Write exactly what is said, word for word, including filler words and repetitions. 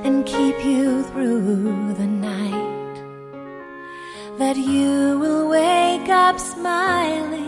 and keep you through the night, that you will wake up smiling